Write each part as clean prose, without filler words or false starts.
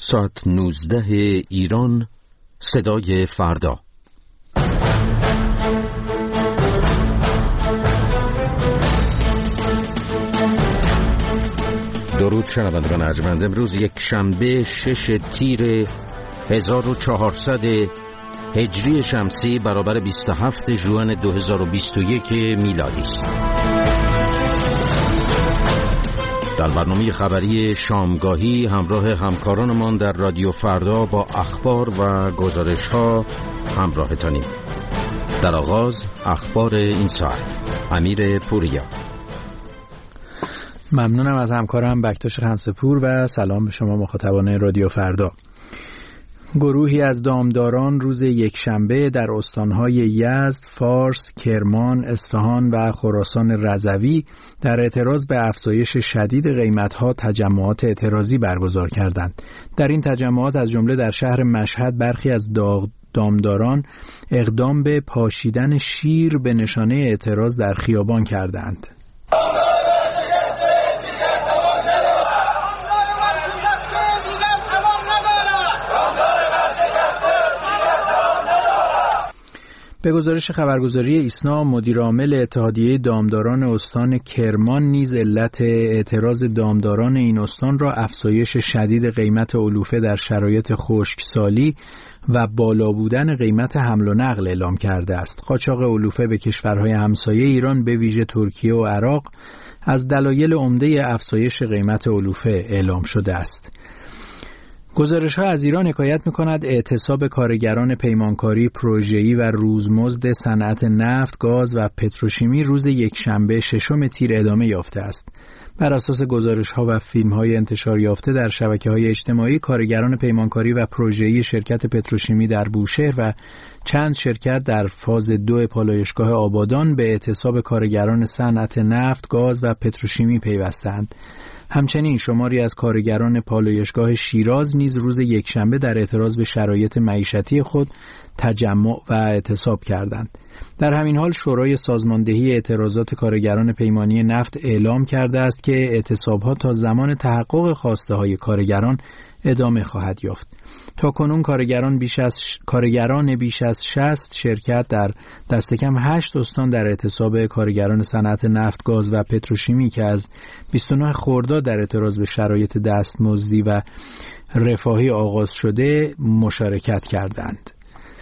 ساعت 19 ایران، صدای فردا. درود شنوندگان ارجمند. امروز یک شنبه 6 تیر 1400 هجری شمسی برابر 27 ژوئن 2021 میلادی است. در برنامه خبری شامگاهی همراه همکارانمان در رادیو فردا با اخبار و گزارش‌ها همراهتانیم. در آغاز اخبار این ساعت. امیر پوریا. ممنونم از همکارم بکتاش خمسه‌پور و سلام به شما مخاطبان رادیو فردا. گروهی از دامداران روز یکشنبه در استانهای یزد، فارس، کرمان، اصفهان و خراسان رضوی در اعتراض به افزایش شدید قیمت‌ها تجمعات اعتراضی برگزار کردند. در این تجمعات از جمله در شهر مشهد برخی از دامداران اقدام به پاشیدن شیر به نشانه اعتراض در خیابان کردند. به گزارش خبرگزاری ایسنا، مدیرعامل اتحادیه دامداران استان کرمان نیز علت اعتراض دامداران این استان را افزایش شدید قیمت علوفه در شرایط خشکسالی و بالا بودن قیمت حمل و نقل اعلام کرده است. قاچاق علوفه به کشورهای همسایه ایران به ویژه ترکیه و عراق از دلایل عمده افزایش قیمت علوفه اعلام شده است. گزارش‌ها از ایران حکایت می‌کند اعتصاب کارگران پیمانکاری پروژه‌ای و روزمزد صنعت نفت، گاز و پتروشیمی روز یکشنبه 6 تیر ادامه یافته است. بر اساس گزارش‌ها و فیلم‌های انتشار یافته در شبکه‌های اجتماعی، کارگران پیمانکاری و پروژه‌ای شرکت پتروشیمی در بوشهر و چند شرکت در فاز 2 پالایشگاه آبادان به اعتصاب کارگران صنعت نفت، گاز و پتروشیمی پیوستند. همچنین شماری از کارگران پالایشگاه شیراز نیز روز یکشنبه در اعتراض به شرایط معیشتی خود تجمع و اعتصاب کردند. در همین حال شورای سازماندهی اعتراضات کارگران پیمانی نفت اعلام کرده است که اعتصاب‌ها تا زمان تحقق خواسته‌های کارگران ادامه خواهد یافت. تاکنون کارگران بیش از 60 شرکت در دست کم 8 استان در اعتصاب کارگران صنعت نفت، گاز و پتروشیمی که از 29 خرداد در اعتراض به شرایط دستمزدی و رفاهی آغاز شده مشارکت کردند.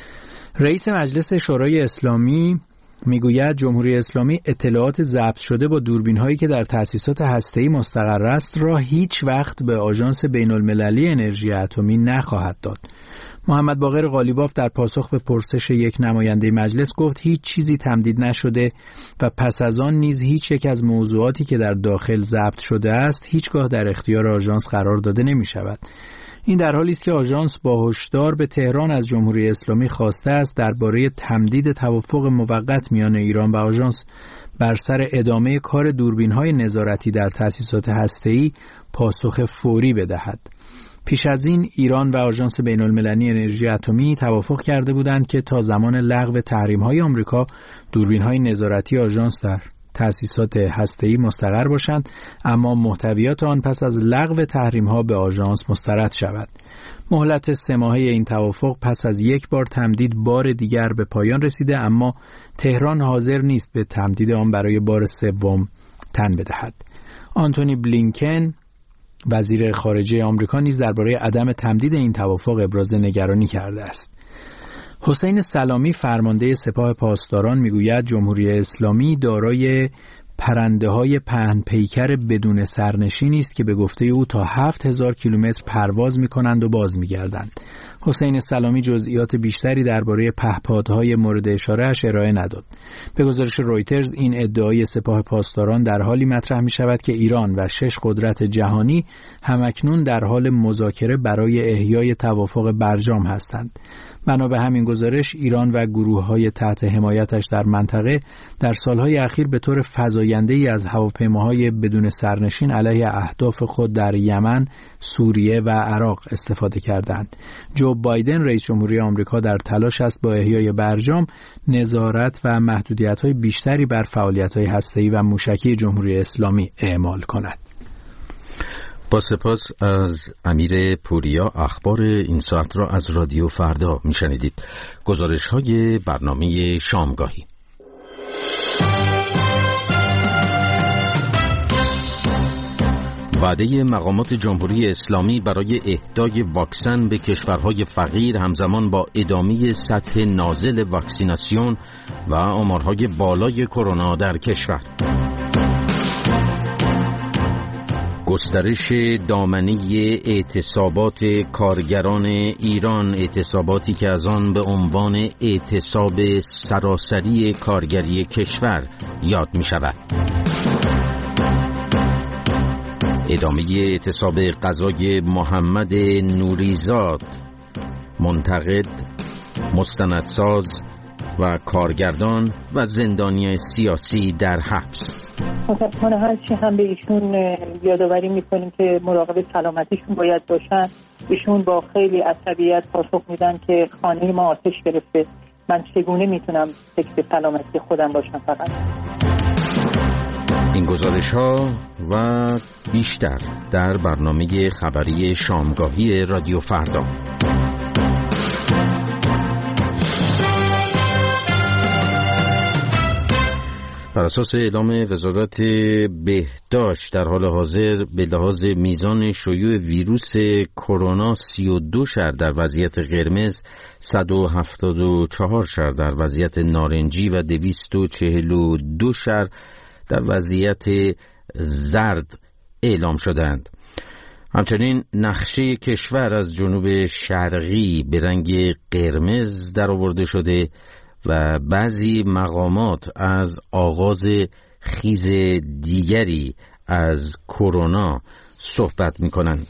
رئیس مجلس شورای اسلامی میگوید جمهوری اسلامی اطلاعات ضبط شده با دوربین‌هایی که در تأسیسات هسته‌ای مستقر است را هیچ وقت به آژانس بین‌المللی انرژی اتمی نخواهد داد. محمد باقر قالیباف در پاسخ به پرسش یک نماینده مجلس گفت هیچ چیزی تمدید نشده و پس از آن نیز هیچ یک از موضوعاتی که در داخل ضبط شده است هیچگاه در اختیار آژانس قرار داده نمی‌شود. این در حالی است که آژانس با هشدار به تهران از جمهوری اسلامی خواسته است درباره تمدید توافق موقت میان ایران و آژانس بر سر ادامه کار دوربین‌های نظارتی در تأسیسات هسته‌ای پاسخ فوری بدهد. پیش از این ایران و آژانس بین‌المللی انرژی اتمی توافق کرده بودند که تا زمان لغو تحریم‌های آمریکا دوربین‌های نظارتی آژانس در تأسیسات هسته‌ای مستقر باشند، اما محتویات آن پس از لغو تحریم‌ها به آژانس مسترد شود. مهلت 3 ماهه این توافق پس از یک بار تمدید بار دیگر به پایان رسیده، اما تهران حاضر نیست به تمدید آن برای بار 3 تن بدهد. آنتونی بلینکن وزیر خارجه آمریکا نیز درباره عدم تمدید این توافق ابراز نگرانی کرده است. حسین سلامی فرمانده سپاه پاسداران میگوید جمهوری اسلامی دارای پرنده‌های پهن پیکر بدون سرنشینی است که به گفته او تا 7000 کیلومتر پرواز می‌کنند و باز می‌گردند. حسین سلامی جزئیات بیشتری درباره پهپادهای مورد اشاره‌اش ارائه نداد. به گزارش رویترز این ادعای سپاه پاسداران در حالی مطرح می‌شود که ایران و 6 قدرت جهانی همکنون در حال مذاکره برای احیای توافق برجام هستند. بنا به همین گزارش ایران و گروه‌های تحت حمایتش در منطقه در سالهای اخیر به طور فزاینده‌ای از هواپیماهای بدون سرنشین علیه اهداف خود در یمن، سوریه و عراق استفاده کردند. جو بایدن رئیس جمهوری آمریکا در تلاش است با احیای برجام نظارت و محدودیت‌های بیشتری بر فعالیت‌های هسته‌ای و موشکی جمهوری اسلامی اعمال کند. با سپاس از امیر پوریا. اخبار این ساعت را از رادیو فردا میشنیدید. گزارش های برنامه شامگاهی. وعده مقامات جمهوری اسلامی برای اهدای واکسن به کشورهای فقیر همزمان با ادامه سطح نازل واکسیناسیون و آمارهای بالای کرونا در کشور. گسترش دامنه اعتصابات کارگران ایران، اعتصاباتی که از آن به عنوان اعتصاب سراسری کارگری کشور یاد می شود. ادامه اعتصاب قضای محمد نوریزاد، منتقد، مستندساز و کارگردان و زندانی سیاسی در حبس. متاسفانه هرچی هم به ایشون یادآوری میکنیم که مراقب سلامتیشون باید باشن، ایشون با خیلی عصبیت پاسخ میدن که خانه ما آتش گرفته، من چگونه میتونم فکر سلامتی خودم باشم. فقط این گزارش ها و بیشتر در برنامه خبری شامگاهی رادیو فردا. بر اساس اعلام وزارت بهداشت در حال حاضر به لحاظ میزان شیوع ویروس کرونا 32 شهر در وضعیت قرمز، 174 شهر در وضعیت نارنجی و 242 شهر در وضعیت زرد اعلام شدند. همچنین نقشه کشور از جنوب شرقی به رنگ قرمز درآورده شده و بعضی مقامات از آغاز خیز دیگری از کرونا صحبت می کنند.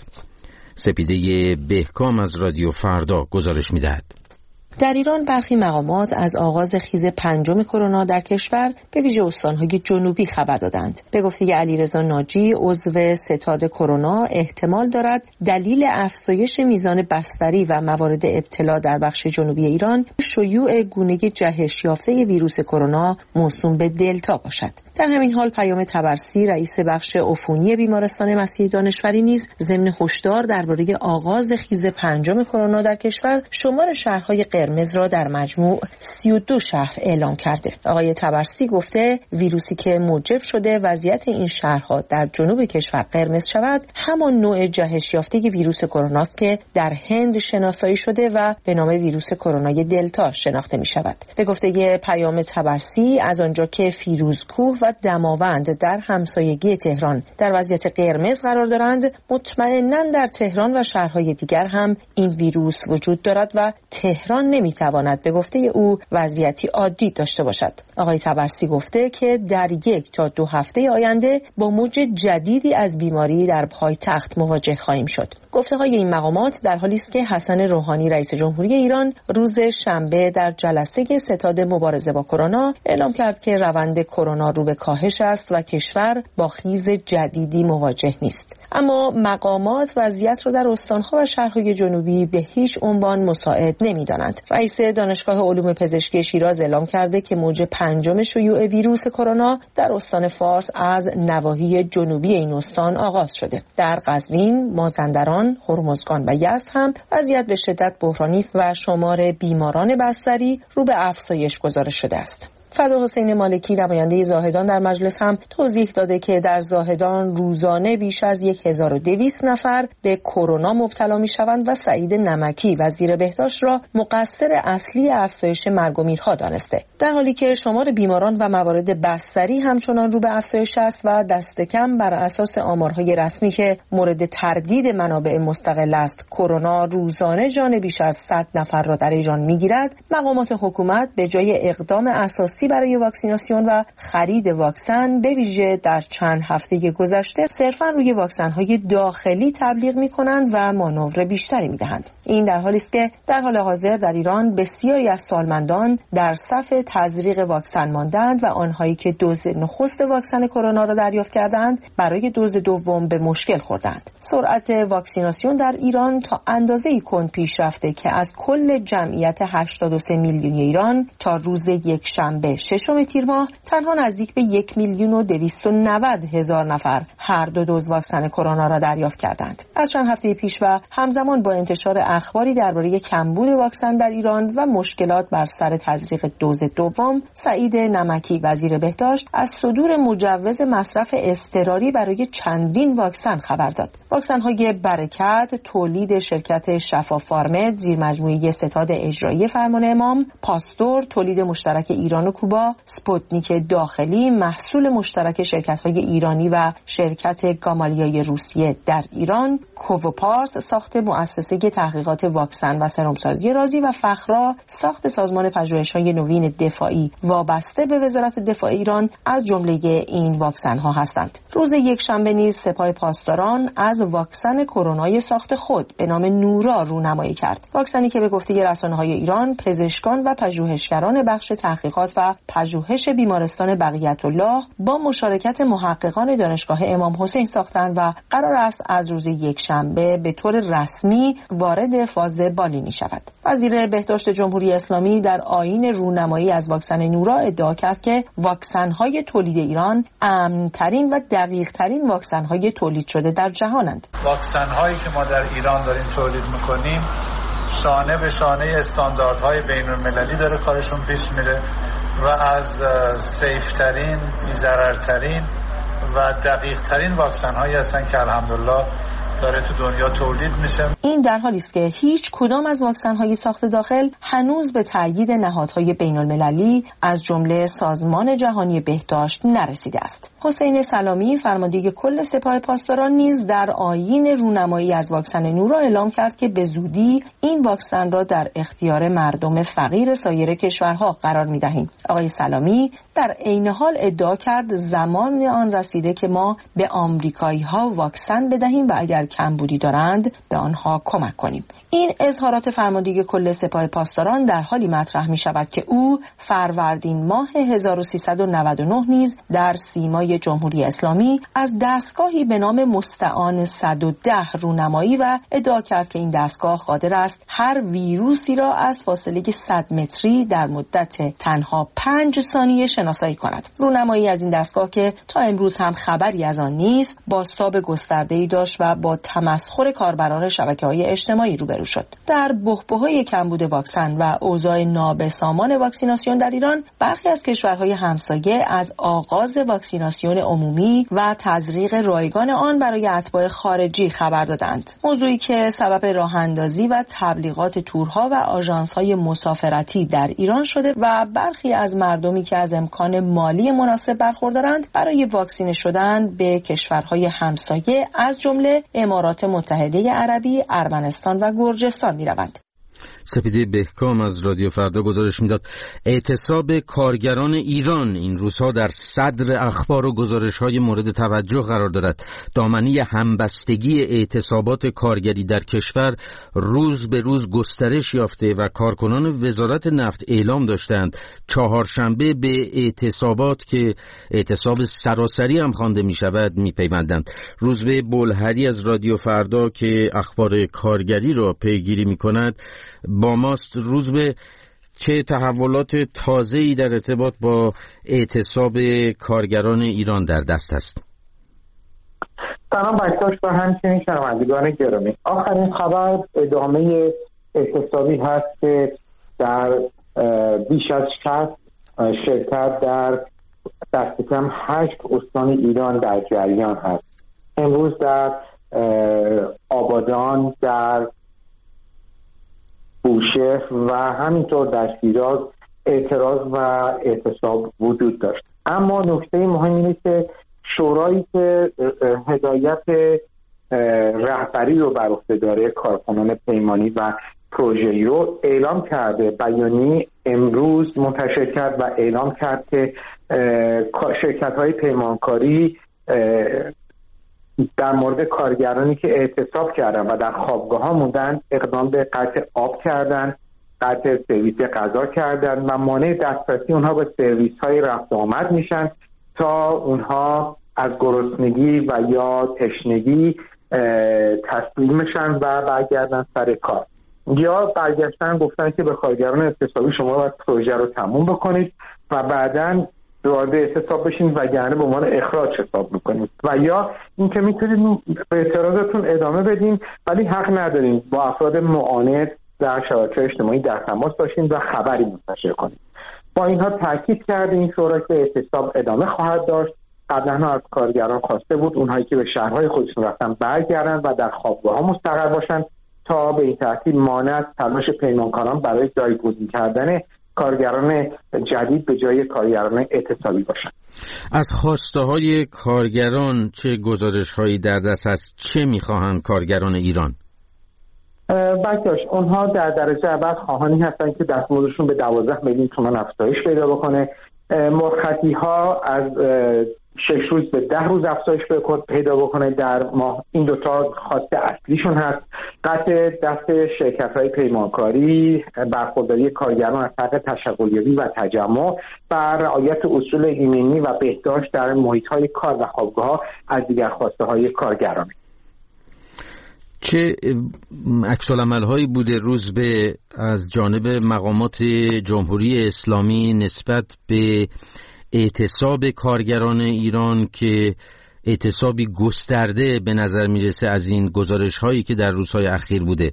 سپیده بهکام از رادیو فردا گزارش می دهد. در ایران برخی مقامات از آغاز خیز پنجم کرونا در کشور به ویژه استان‌های جنوبی خبر دادند. به گفته علیرضا ناجی، عضو ستاد کرونا، احتمال دارد دلیل افزایش میزان بستری و موارد ابتلا در بخش جنوبی ایران شیوع گونه جهش یافته ویروس کرونا موسوم به دلتا باشد. در همین حال پیام طبرسی، رئیس بخش عفونی بیمارستان مسیح دانشوری، نیز ضمن هشدار درباره آغاز خیز پنجم کرونا در کشور شمار شهرهای قرمز را در مجموع 32 شهر اعلام کرده. آقای طبرسی گفته ویروسی که موجب شده وضعیت این شهرها در جنوب کشور قرمز شود همان نوع جهش یافته ویروس کرونا است که در هند شناسایی شده و به نام ویروس کرونای دلتا شناخته می شود. به گفته پیام طبرسی، از آنجا که فیروزکوه و دماوند در همسایگی تهران در وضعیت قرمز قرار دارند، مطمئناً در تهران و شهرهای دیگر هم این ویروس وجود دارد و تهران نمیتواند به گفته او وضعیتی عادی داشته باشد. آقای طبرسی گفته که در 1 تا 2 هفته آینده با موج جدیدی از بیماری در پایتخت مواجه خواهیم شد. گفته‌های این مقامات در حالی است که حسن روحانی رئیس جمهوری ایران روز شنبه در جلسه ستاد مبارزه با کرونا اعلام کرد که روند کرونا رو به کاهش است و کشور با خیز جدیدی مواجه نیست. اما مقامات وضعیت را در استان‌ها و شهرهای جنوبی به هیچ عنوان مساعد نمی‌دانند. رئیس دانشگاه علوم پزشکی شیراز اعلام کرده که موج پنجم شیوع ویروس کرونا در استان فارس از نواحی جنوبی این استان آغاز شده. در قزوین، مازندران، هرمزگان و یزد هم وضعیت به شدت بحرانی است و شمار بیماران بستری رو به افزایش گزارش شده است. فداحسین مالکی، نماینده زاهدان در مجلس، هم توضیح داده که در زاهدان روزانه بیش از 1200 نفر به کرونا مبتلا می‌شوند و سعید نمکی، وزیر بهداشت، را مقصر اصلی افزایش مرگ و میرها دانسته. در حالی که شمار بیماران و موارد بستری همچنان رو به افزایش است و دست کم بر اساس آمارهای رسمی که مورد تردید منابع مستقل است، کرونا روزانه جان بیش از 100 نفر را در ایران می‌گیرد، مقامات حکومت به جای اقدام اساسی برای واکسیناسیون و خرید واکسن، به ویژه در چند هفته گذشته صرفاً روی واکسن‌های داخلی تبلیغ می‌کنند و مانور بیشتری می‌دهند. این در حالی است که در حال حاضر در ایران بسیاری از سالمندان در صف تزریق واکسن ماندند و آنهایی که دوز نخست واکسن کرونا را دریافت کردند برای دوز دوم به مشکل خوردند. سرعت واکسیناسیون در ایران تا اندازه‌ای کند پیش رفته که از کل جمعیت 83 میلیونی ایران تا روز یکشنبه شنبه 6 تیر ماه تنها نزدیک به 1,290,000 نفر هر دو دوز واکسن کرونا را دریافت کردند. از چند هفته پیش و همزمان با انتشار اخباری درباره کمبود واکسن در ایران و مشکلات بر سر تزریق دوز دوم، سعید نمکی وزیر بهداشت از صدور مجوز مصرف اضطراری برای چندین واکسن خبر داد. واکسن‌های برکت تولید شرکت شفافارمد زیرمجموعه ستاد اجرایی فرمان امام، پاستور تولید مشترک ایران و کوبا، سپوتنیک داخلی محصول مشترک شرکت‌های ایرانی و شرکت گامالیای روسیه در ایران، کووپارس ساخت مؤسسه تحقیقات واکسن و سرمسازی رازی و فخرا ساخت سازمان پژوهش‌های نوین دفاعی وابسته به وزارت دفاع ایران از جمله این واکسن‌ها هستند. روز یکشنبه نیز سپاه پاسداران از واکسن کرونای ساخت خود به نام نورا رونمایی کرد. واکسنی که به گفته رسانه‌های ایران پزشکان و پژوهشگران بخش تحقیقات و پژوهش بیمارستان بقیت‌الله با مشارکت محققان دانشگاه امام حسین ساختند و قرار است از روز یکشنبه به طور رسمی وارد فاز بالینی شود. وزیر بهداشت جمهوری اسلامی در آیین رونمایی از واکسن نورا ادعا کرد که واکسن‌های تولید ایران امن‌ترین و دقیق‌ترین واکسن‌های تولید شده در جهانند. واکسن‌هایی که ما در ایران داریم تولید می‌کنیم شانه به شانه استانداردهای بین‌المللی داره کارشون پیش میره و از سیف‌ترین، بی‌ضررترین و دقیق‌ترین واکسن‌هایی هستن که الحمدلله داره تو دنیا تولید میشه. این در حالی است که هیچ کدام از واکسن‌های ساخت داخل هنوز به تایید نهادهای بین‌المللی از جمله سازمان جهانی بهداشت نرسیده است. حسین سلامی فرمانده کل سپاه پاسداران نیز در آیین رونمایی از واکسن نورا اعلام کرد که به زودی این واکسن را در اختیار مردم فقیر سایر کشورها قرار می‌دهیم. آقای سلامی در عین حال ادعا کرد زمان آن رسیده که ما به آمریکایی‌ها واکسن بدهیم و اگر کمبودی دارند به آنها کمک کنیم. این اظهارات فرمانده کل سپاه پاسداران در حالی مطرح می شود که او فروردین ماه 1399 نیز در سیمای جمهوری اسلامی از دستگاهی به نام مستعان 110 رونمایی و ادعا کرد که این دستگاه قادر است هر ویروسی را از فاصله 100 متری در مدت تنها 5 ثانیه شناسایی کند. رونمایی از این دستگاه که تا امروز هم خبری از آن نیست، بازتاب گسترده‌ای داشت و با تمسخر کاربران شبکه‌های اجتماعی روبرو شد. در بحبوحه کمبود واکسن و اوضاع نابسامان واکسیناسیون در ایران، برخی از کشورهای همسایه از آغاز واکسیناسیون عمومی و تزریق رایگان آن برای اتباع خارجی خبر دادند. موضوعی که سبب راه‌اندازی و تبلیغات تورها و آژانس‌های مسافرتی در ایران شده و برخی از مردمی که از امکان مالی مناسب برخوردارند برای واکسینه شدن به کشورهای همسایه از جمله امارات متحده عربی، ارمنستان و گرجستان می‌روند. سپیده بهکام از رادیو فردا گزارش میداد اعتصاب کارگران ایران این روزها در صدر اخبار و گزارش‌های مورد توجه قرار دارد. دامنه همبستگی اعتصابات کارگری در کشور روز به روز گسترش یافته و کارکنان وزارت نفت اعلام داشتند چهارشنبه به اعتصابات که اعتصاب سراسری هم خوانده می‌شود می‌پیوندند. روزبه بلهری از رادیو فردا که اخبار کارگری را پیگیری می‌کند با ماست. روز به چه تحولات تازه‌ای در ارتباط با اعتصاب کارگران ایران در دست است؟ سلام بکتاش و همچنین شنوندگان گرامی. آخرین خبر ادامه اعتصابی هست که در بیش از 60 شرکت در دست کم 8 استان ایران در جریان هست. امروز در آبادان، در بوشهر و همینطور در شیراز اعتراض و اعتصاب وجود داشت. اما نکته مهم اینه که شورایی که هدایت رهبری رو بر عهده داره کارکنان پیمانی و پروژه‌ای رو اعلام کرده، بیانیه امروز منتشر کرد و اعلام کرد که شرکت‌های پیمانکاری در مورد کارگرانی که اعتصاب کردن و در خوابگاه‌ها موندن اقدام به قطع آب کردن، قطع سرویس غذا کردن و مانع دسترسی اونها به سرویس‌های رفت آمد میشن تا اونها از گرسنگی و یا تشنگی تسلیم بشن و برگردن سر کار. یا برگشتن گفتن که به کارگران اعتصابی شما باید پروژه رو تموم بکنید و بعداً وارد اعتصاب بشین وگرنه به عنوان اخراج حساب میکنید، و یا اینکه میتونید به اعتراضتون ادامه بدین ولی حق ندارین با افراد معاند در شبکه‌های اجتماعی در تماس باشین و خبری منتشر کنید. با اینها تاکید کرده این شورا که اعتصاب ادامه خواهد داشت. قبلا از کارگران خواسته بود اونهایی که به شهرهای خودشون رفتن برگردن و در خوابگاه‌ها مستقر باشن تا به این ترتیب مانع تلاش پیمانکاران برای جایگزین کردن کارگران جدید به جای کارگران اعتصابی باشند. از خواسته های کارگران چه گزارش هایی در دست هست؟ چه میخواهند کارگران ایران؟ بکاش اونها در درجه اول خواهانی هستند که دستمزدشون به 12 میلیون تومان افزایش پیدا بکنه. مرخصی ها از 6 روز به 10 روز افزایش پیدا بکنه در ماه. این دوتا خواسته اصلیشون هست. قطع دست شرکت‌های پیمانکاری، برخورداری کارگران از حق تشغلیابی و تجمع و رعایت اصول ایمنی و بهداشت در محیط‌های کار و خوابگاه‌ها از دیگر خواسته‌های کارگران. چه عکس‌العمل‌هایی بوده روز به از جانب مقامات جمهوری اسلامی نسبت به اعتصاب کارگران ایران که اعتصابی گسترده به نظر میرسه از این گزارش هایی که در روزهای اخیر بوده؟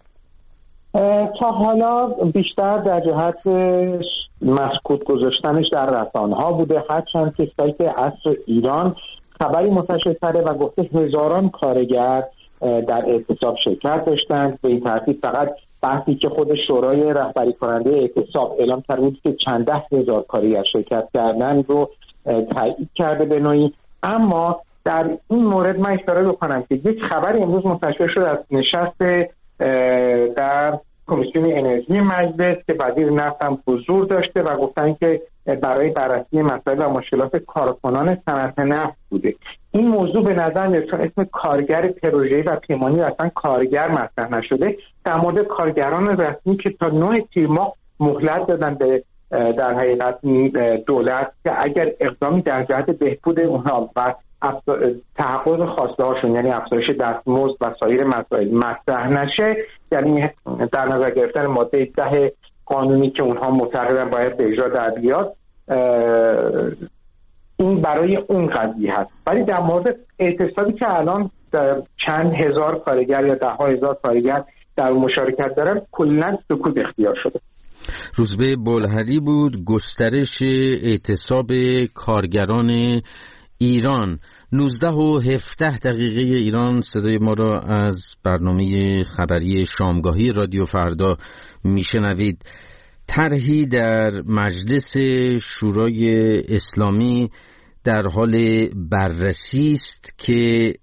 تا حالا بیشتر در جهت مسکوت گذاشتنش در رسانه ها بوده، هرچند که سایت عصر ایران خبری منتشر کرده و گفته هزاران کارگر در اعتصاب شرکت داشتند. به این ترتیب فقط بحثی که خود شورای رهبری کننده اعتصاب اعلام کرده بود که چند ده هزار کارگر شرکت کردن رو تایید کرده به نوعی. اما در این مورد من اشاره بکنم که یک خبر امروز منتشر شد از نشست در کمیسیون انرژی مجلس که وزیر نفت هم حضور داشته و گفتن که برای بررسی مسائل و مشکلات کارکنان صنعت نفت بوده. این موضوع به نظر میاد چون اسم کارگر پروژه‌ای و پیمانی اصلا کارگر مطرح نشده، در مورد کارگران رسمی که تا 9 تیر ماه مهلت دادن به در حقیقت دولت که اگر اقدامی در جهت بهبود اونها و تحقق خواسته هاشون یعنی افزایش دستمزد و سایر مسائل مطرح نشه، یعنی در نظر گرفتن ماده 10 قانونی که اونها معتقدن باید به اجرا در بیاد، این برای اون قضیه هست. ولی در مورد اعتصابی که الان چند هزار کارگر یا 10,000 کارگر در مشارکت دارن کلاً سکوت اختیار شده. روزبه بلهری بود. گسترش اعتصاب کارگران ایران. 19:17 ایران صدای ما را از برنامه خبری شامگاهی رادیو فردا میشنوید. طرحی در مجلس شورای اسلامی در حال بررسی است که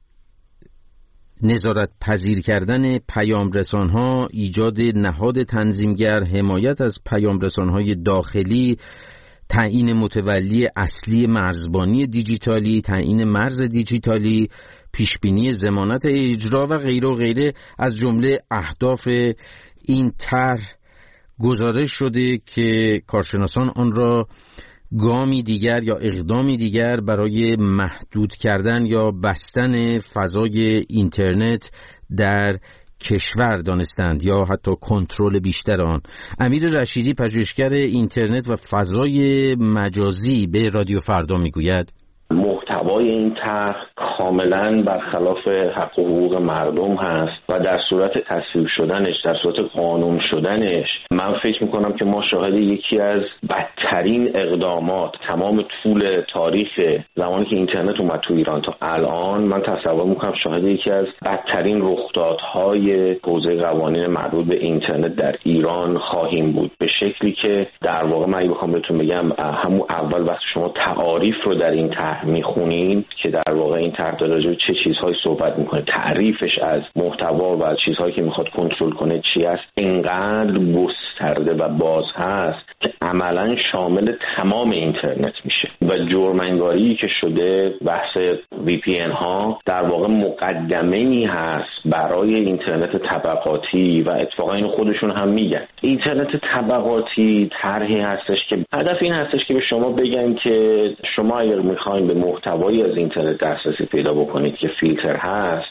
نظارت پذیر کردن پیامرسان‌ها، ایجاد نهاد تنظیمگر، حمایت از پیامرسان‌های داخلی، تعیین متولی اصلی مرزبانی دیجیتالی، تعیین مرز دیجیتالی، پیشبینی ضمانت اجرا و غیره و غیره از جمله اهداف این طرح گزارش شده که کارشناسان آن را گامی دیگر یا اقدامی دیگر برای محدود کردن یا بستن فضای اینترنت در کشور دانستند یا حتی کنترل بیشتر آن. امیر رشیدی پژوهشگر اینترنت و فضای مجازی به رادیو فردا میگوید محتوای این طرح کاملا برخلاف حق و حقوق مردم هست و در صورت تصویب شدنش، در صورت قانون شدنش، من فکر میکنم که ما شاهد یکی از بدترین اقدامات تمام طول تاریخ زمانی که اینترنت اومد تو ایران تا الان، من تصور میکنم شاهد یکی از بدترین رخدادهای حوزه قوانین مربوط به اینترنت در ایران خواهیم بود، به شکلی که در واقع من اگه بخوام بهتون بگم همون اول وقتی شما تعاریف رو در این طرح میخونین که در واقع این طرح راجع به چه چیزهایی صحبت میکنه، تعریفش از محتوا و چیزهایی که میخواد کنترل کنه چی است، اینقدر گسترده و باز هست که عملا شامل تمام اینترنت میشه و جرم‌انگاری که شده بحث VPN ها در واقع مقدمه‌ای هست برای اینترنت طبقاتی و اتفاقا اینو خودشون هم میگن. اینترنت طبقاتی طرحی هستش که هدف این هستش که به شما بگن که شما اگر میخواین به محتوایی از اینترنت دسترسی پیدا بکنید که فیلتر هست،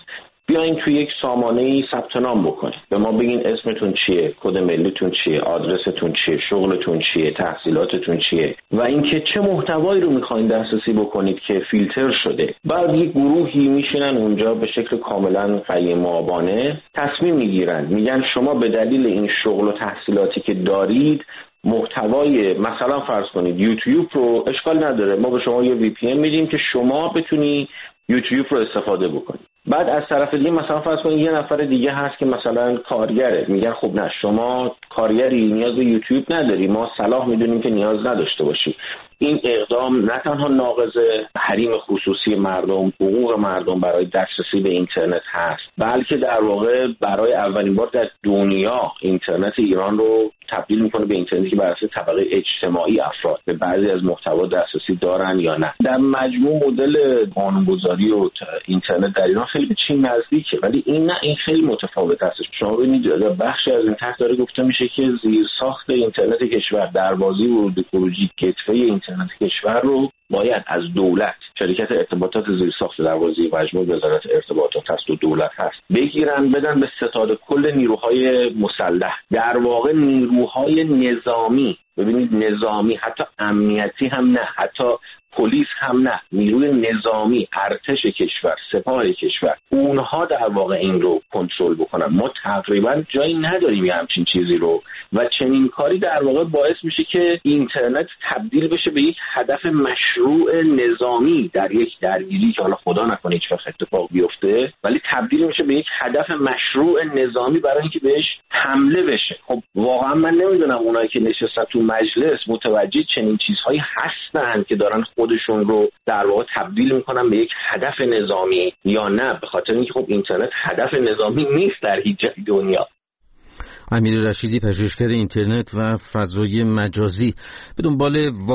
بیاین توی یک سامانه‌ای ثبت نام بکنید، به ما بگین اسمتون چیه، کد ملیتون چیه، آدرستون چیه، شغلتون چیه، تحصیلاتتون چیه و اینکه چه محتوایی رو می‌خواید دسترسی بکنید که فیلتر شده. بعد یک گروهی میشینن اونجا به شکل کاملا قیم‌آبانه تصمیم میگیرن، میگن شما به دلیل این شغل و تحصیلاتی که دارید محتوای مثلا فرض کنید یوتیوب رو اشکال نداره، ما به شما یه وی پی ان میدیم که شما بتونی یوتیوب رو استفاده بکنید. بعد از طرف دیگه مثلا فرض کنید یه نفر دیگه هست که مثلا کارگره، میگن خب نه شما کارگری نیاز به یوتیوب نداری، ما صلاح میدونیم که نیاز نداشته باشی. این اقدام نه تنها ناقض حریم خصوصی مردم، حقوق مردم برای دسترسی به اینترنت هست، بلکه در واقع برای اولین بار در دنیا اینترنت ایران رو تبدیل میکنه به اینترنتی که بر اساس طبقه اجتماعی افراد به بعضی از محتوا دسترسی دارن یا نه. در مجموع مدل قانونگذاری و اینترنت در ایران خیلی به چین نزدیکه، ولی این خیلی متفاوت است. شما ببینید بخشی از این تحت داره گفته میشه که زیرساخت اینترنت کشور، دروازه ورود خروجی، گتوی اینترنت کشور رو باید از دولت، شرکت ارتباطات زیرساخت دروازه مجموع وزارت ارتباطات هست و دولت هست، بگیرن بدن به ستاد کل نیروهای مسلح، در واقع نیروهای نظامی. ببینید نظامی، حتی امنیتی هم نه، حتی پلیس هم نه، نیروی نظامی، ارتش کشور، سپاه کشور، اونها در واقع این رو کنترل بکنن. ما تقریبا جایی نداریم یه همچین چیزی رو و چنین کاری در واقع باعث میشه که اینترنت تبدیل بشه به یک هدف مشروع نظامی در یک درگیری که حالا خدا نکنه هیچ وقت اتفاق بیفته، ولی تبدیل میشه به یک هدف مشروع نظامی برای اینکه بهش حمله بشه. خب واقعا من نمیدونم اونایی که نشستن تو مجلس متوجه چنین چیزهایی هستن که دارن خودشون رو در واقع تبدیل میکنن به یک هدف نظامی یا نه، به خاطر اینکه خب اینترنت هدف نظامی نیست در هیچ جای دنیا. امیر رشیدی، پژوهشگر اینترنت و فضای مجازی، به دنبال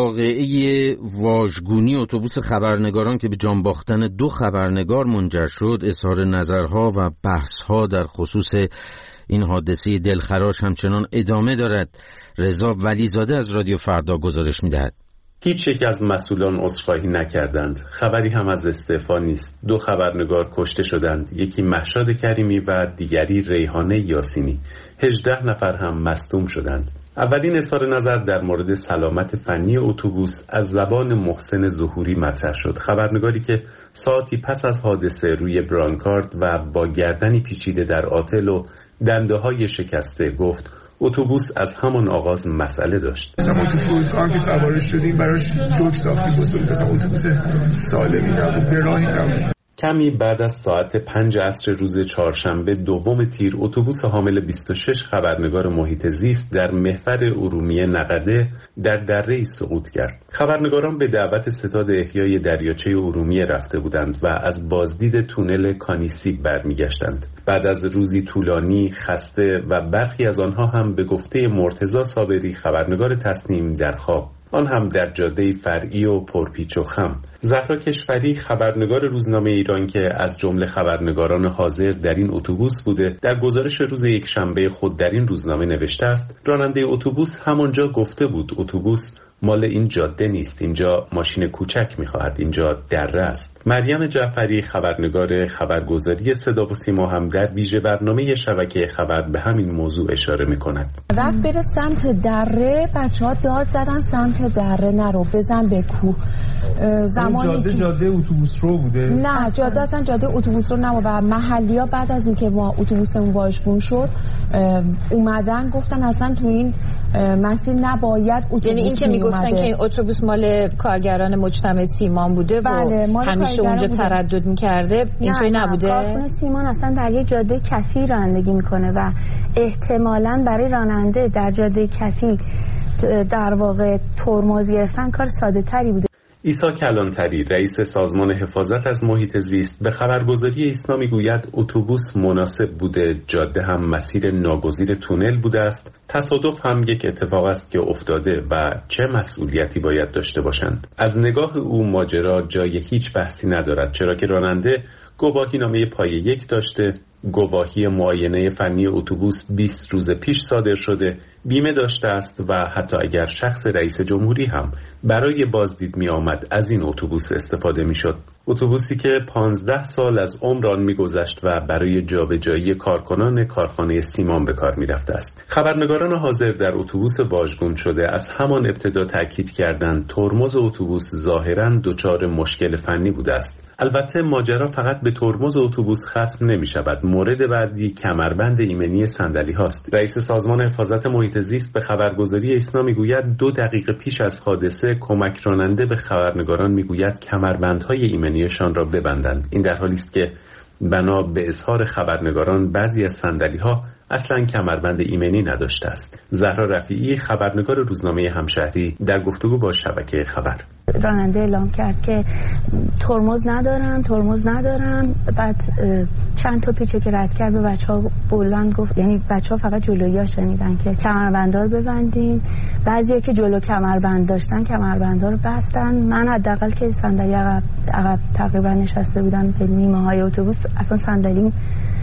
واقعه واژگونی اتوبوس خبرنگاران که به جان باختن 2 خبرنگار منجر شد، اظهار نظرها و بحثها در خصوص این حادثه دلخراش همچنان ادامه دارد. رضا ولیزاده از رادیو فردا گزارش می‌دهد. هیچ یک از مسئولان عذرخواهی نکردند. خبری هم از استعفا نیست. 2 خبرنگار کشته شدند، یکی مهشاد کریمی و دیگری ریحانه یاسینی. 18 نفر هم مصدوم شدند. اولین اظهار نظر در مورد سلامت فنی اتوبوس از زبان محسن ظهوری مطرح شد. خبرنگاری که ساعتی پس از حادثه روی برانکارد و با گردنی پیچیده در آتل و دنده‌های شکسته گفت اتوبوس از همان آغاز مسئله داشت. ما تو فرودگاه که سوار شدیم براش جوک ساختیم بزرگ، مثلا اتوبوس سالمی نبود، به راهی نبود. کمی بعد از ساعت 5 عصر روز چهارشنبه 2 تیر اتوبوس حامل 26 خبرنگار محیط زیست در محور ارومیه نقده در دره‌ای سقوط کرد. خبرنگاران به دعوت ستاد احیای دریاچه ارومیه رفته بودند و از بازدید تونل کانیسیب برمیگشتند. بعد از روزی طولانی، خسته و برخی از آنها هم به گفته مرتضی صابری خبرنگار تصنیم در خواب، آن هم در جاده فرعی و پرپیچ و خم. زهرا کشوری خبرنگار روزنامه ایران که از جمله خبرنگاران حاضر در این اتوبوس بوده، در گزارش روز یکشنبه خود در این روزنامه نوشته است راننده اتوبوس همانجا گفته بود اتوبوس مال این جاده نیست، اینجا ماشین کوچک می‌خواهد، اینجا دره است. مریم جعفری خبرنگار خبرگزاری صدا و سیما هم در ویژه برنامه شبکه خبر به همین موضوع اشاره می‌کند. رفت بره سمت دره، بچه‌ها داد زدن سمت دره نرو، بزن به کوه. زمانی که جاده اتوبوس رو بوده؟ نه، جاده اصلا جاده اتوبوس رو نبود و محلی‌ها بعد از اینکه ما اتوبوسمون واژگون شد اومدن گفتن اصلا تو این مسیر نباید اتوبوس، یعنی این که میگفتن که این اتوبوس مال کارگران مجتمع سیمان بوده و همیشه اونجا تردد میکرده، اینطوری نبوده؟ کارخونه سیمان اصلا در یه جاده کفی رانندگی میکنه و احتمالاً برای راننده در جاده کفی در واقع ترمز گرفتن کار ساده تری بوده. عیسی کلانتری رئیس سازمان حفاظت از محیط زیست به خبرگزاری ایسنا میگوید اتوبوس مناسب بوده، جاده هم مسیر ناگزیر تونل بوده است، تصادف هم یک اتفاق است که افتاده و چه مسئولیتی باید داشته باشند. از نگاه او ماجرا جای هیچ بحثی ندارد، چرا که راننده گواهی نامه پایه 1 داشته، گواهی معاینه فنی اتوبوس 20 روز پیش صادر شده، بیمه داشته است و حتی اگر شخص رئیس جمهوری هم برای بازدید می آمد از این اتوبوس استفاده می شد. اتوبوسی که 15 سال از عمر آن می‌گذشت و برای جابجایی کارکنان کارخانه سیمان به کار می‌رفته است. خبرنگاران حاضر در اتوبوس واژگون شده از همان ابتدا تاکید کردند ترمز اتوبوس ظاهراً دچار مشکل فنی بوده است. البته ماجرا فقط به ترمز اتوبوس ختم نمی‌شود. مورد بعدی کمربند ایمنی صندلی هاست. رئیس سازمان حفاظت محیط زیست به خبرگزاری ایسنا میگوید 2 دقیقه پیش از حادثه کمک راننده به خبرنگاران میگوید کمربندهای ایمنیشان را ببندند. این در حالی است که بنا به اظهار خبرنگاران بعضی از صندلی‌ها اصلا کمربند ایمنی نداشته است. زهرا رفیعی خبرنگار روزنامه همشهری در گفتگو با شبکه خبر راننده اعلام کرد که ترمز ندارم. بعد چند تا پیچه که رد کرد به بچه‌ها بلند گفت، یعنی بچه‌ها فقط جلویی‌ها شنیدن که کمربندها رو ببندین. بعضیا که جلو کمربند داشتن کمربندها رو بستن. من حداقل که صندلی عقب تقریبا نشسته بودم به نیمه‌های اتوبوس، اصلا صندلی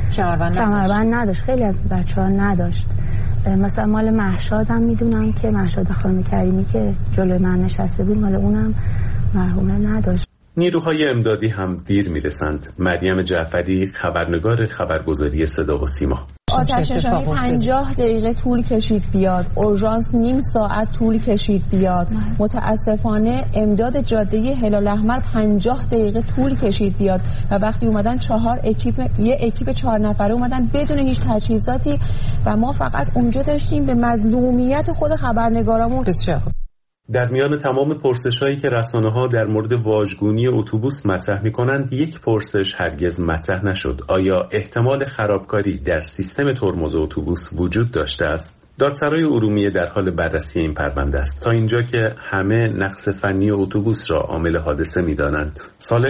کمربند نداشت. خیلی از بچه‌ها نداشت. مثلا مال مهشاد هم میدونم که مهشاد خانم کریمی که جلوی من نشسته بود مال اونم مرحومه نداشت. نیروهای امدادی هم دیر میرسند. مریم جعفری خبرنگار خبرگزاری صدا و سیما. آتش نشانی 50 دقیقه طول کشید بیاد، اورژانس نیم ساعت طول کشید بیاد. متاسفانه امداد جاده هلال احمر 50 دقیقه طول کشید بیاد و وقتی اومدن یه اکیپ 4 نفره اومدن بدون هیچ تجهیزاتی و ما فقط اونجا داشتیم به مظلومیت خود خبرنگارامون. در میان تمام پرسش‌هایی که رسانه‌ها در مورد واژگونی اتوبوس مطرح می‌کنند، یک پرسش هرگز مطرح نشد: آیا احتمال خرابکاری در سیستم ترمز اتوبوس وجود داشته است؟ دادسرای ارومیه در حال بررسی این پرونده است، تا اینجا که همه نقص فنی اتوبوس را عامل حادثه می‌دانند. سال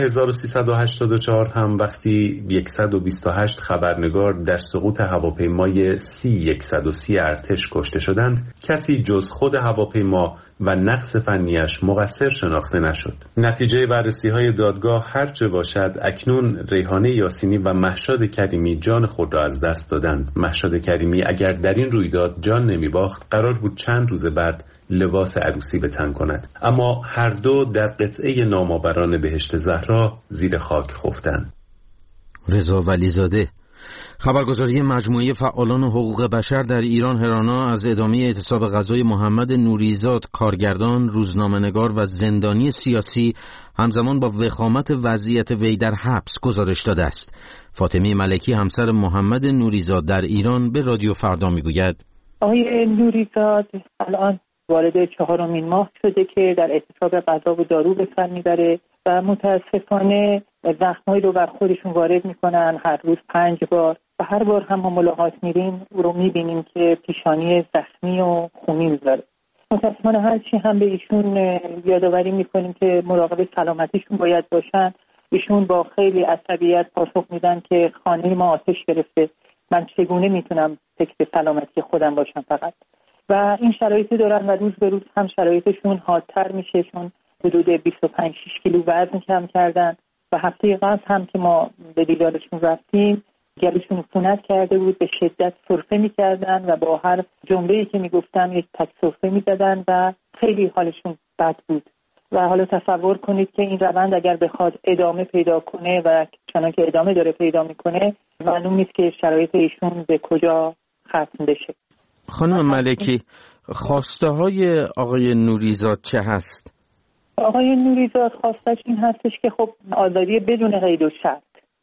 1384 هم وقتی 128 خبرنگار در سقوط هواپیمای C-130 ارتش کشته شدند، کسی جز خود هواپیما و نقص فنیش مقصر شناخته نشد. نتیجه بررسی‌های دادگاه هرچه باشد، اکنون ریحانه یاسینی و مهشاد کریمی جان خود را از دست دادند. مهشاد کریمی اگر در این رویداد جان نمی‌باخت، قرار بود چند روز بعد لباس عروسی به تن کند، اما هر دو در قطعه نامآوران بهشت زهرا زیر خاک خفتند. رضا ولیزاده خبرگزاری مجموعه فعالان حقوق بشر در ایران هرانا از ادامه اعتصاب غذای محمد نوریزاد، کارگردان، روزنامه‌نگار و زندانی سیاسی، همزمان با وخامت وضعیت وی در حبس گزارش داده است. فاطمه ملکی همسر محمد نوریزاد در ایران به رادیو فردا میگوید آقای نوریزاد الان وارد 4مین ماه شده که در اعتصاب غذا و دارو به سر میبره و متاسفانه زخمایی رو بر خودشون وارد میکنن، هر روز 5 بار و هر بار هم ما ملاقات میریم او رو میبینیم که پیشانی زخمی و خونی میذاره. متاسفانه هرچی هم به ایشون یادآوری میکنیم که مراقب سلامتیشون باید باشن، ایشون با خیلی عصبیت پاسخ میدن که خانه ما آتش گرفته، من چگونه میتونم فکر به سلامتی خودم باشم فقط. و این شرایطی دارن و روز به روز هم شرایطشون حادتر میشه، چون حدود 25-6 کیلو وزن کم کردن و هفته قبل هم که ما به دیدارشون رفتیم گلوشون عفونت کرده بود، به شدت سرفه میکردن و با هر جمله‌ای که میگفتن یک تک سرفه میزدن و خیلی حالشون بد بود. و حالا تصور کنید که این روند اگر بخواد ادامه پیدا کنه و چنان که ادامه داره پیدا میکنه، معلوم نیست که شرایط ایشون به کجا ختم بشه. خانم ملکی، خواسته های آقای نوریزاد چه هست؟ آقای نوریزاد خواستش این هستش که خب آزادی بدون قید و شرط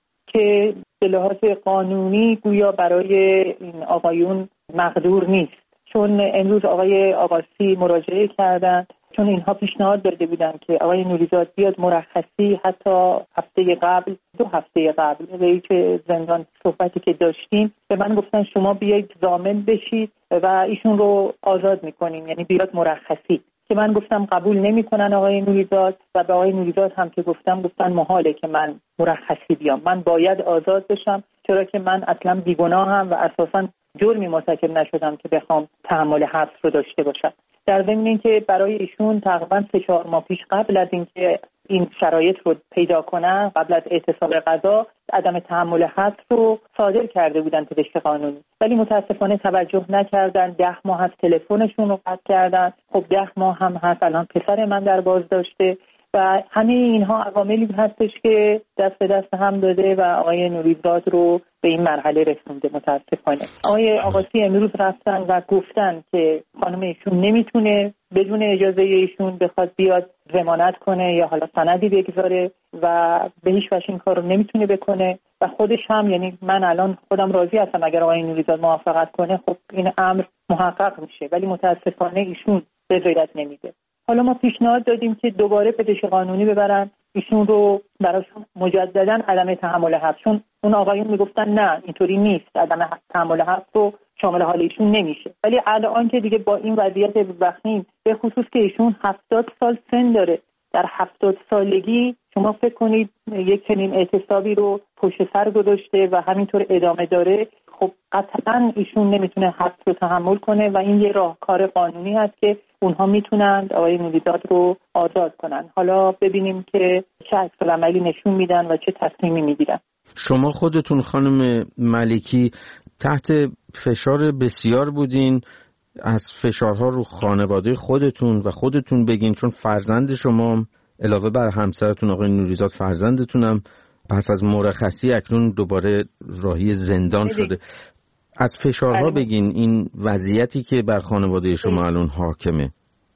که به لحاظ قانونی گویا برای این آقایون مقدور نیست، چون امروز آقای آقاسی مراجعه کردن، چون اینها پیشنهاد داده بودن که آقای نوریزاد بیاد مرخصی، حتی هفته قبل 2 هفته قبل رئیس زندان صحبتی که داشتیم به من گفتن شما بیاید ضامن بشید و ایشون رو آزاد میکنیم، یعنی بیاد مرخصی، که من گفتم قبول نمیکنن آقای نوریزاد و به آقای نوریزاد هم که گفتن محاله که من مرخصی بیام، من باید آزاد بشم، چرا که من اصلا بیگناهم و اساسا جرمی مرتکب نشدم که بخوام تحمل حبس رو داشته باشم. در ضمن اینکه برای ایشون تقریبا 3-4 ماه پیش قبل از اینکه این شرایط رو پیدا کنن، قبل از اعتصاب غذا، عدم تحمل حبس رو صادر کرده بودن پزشک قانونی، ولی متاسفانه توجه نکردن. 10 ماه از تلفنشون رو قطع کردن. خب 10 ماه هم هست الان پسر من در بازداشته و همه اینها عواملی هستش که دست به دست هم داده و آقای نوریزاد رو به این مرحله رسونده. متاسفانه آقای آقاسی امروز رفتن و گفتن که خانم ایشون نمیتونه بدون اجازه ایشون بخواد بیاد ضمانت کنه یا حالا سندی بگذاره و به هیچ وجه این کار رو نمیتونه بکنه و خودش هم، یعنی من الان خودم راضی هستم اگر آقای نوریزاد موافقت کنه خب این امر محقق میشه، ولی متاسفانه ایشون رضایت نمیده. حالا ما پیشنهاد دادیم که دوباره پزشک قانونی ببرن ایشون رو، براشون مجددا عدم تحمل حبس، چون اون آقایون میگفتن نه اینطوری نیست، عدم تحمل حبس رو شامل حال ایشون نمیشه. ولی الان که دیگه با این وضعیت وخیم، به خصوص که ایشون 70 سال سن داره، در 70 سالگی شما فکر کنید یک چنین اعتصابی رو پشت سر گذاشته و همینطور ادامه داره، خب قطعا ایشون نمیتونه حبس رو تحمل کنه و این یه راهکار قانونی هست که اونها میتونند آقای نوریزاد رو آزاد کنن. حالا ببینیم که چه عکس‌العملی نشون میدن و چه تصمیمی میگیرن. شما خودتون خانم ملکی تحت فشار بسیار بودین، از فشارها رو خانواده خودتون و خودتون بگین، چون فرزند شما علاوه بر همسرتون آقای نوریزاد فرزندتونم پس از مرخصی اکنون دوباره راهی زندان شده. از فشارها بگین، این وضعیتی که بر خانواده شما الان حاکمه.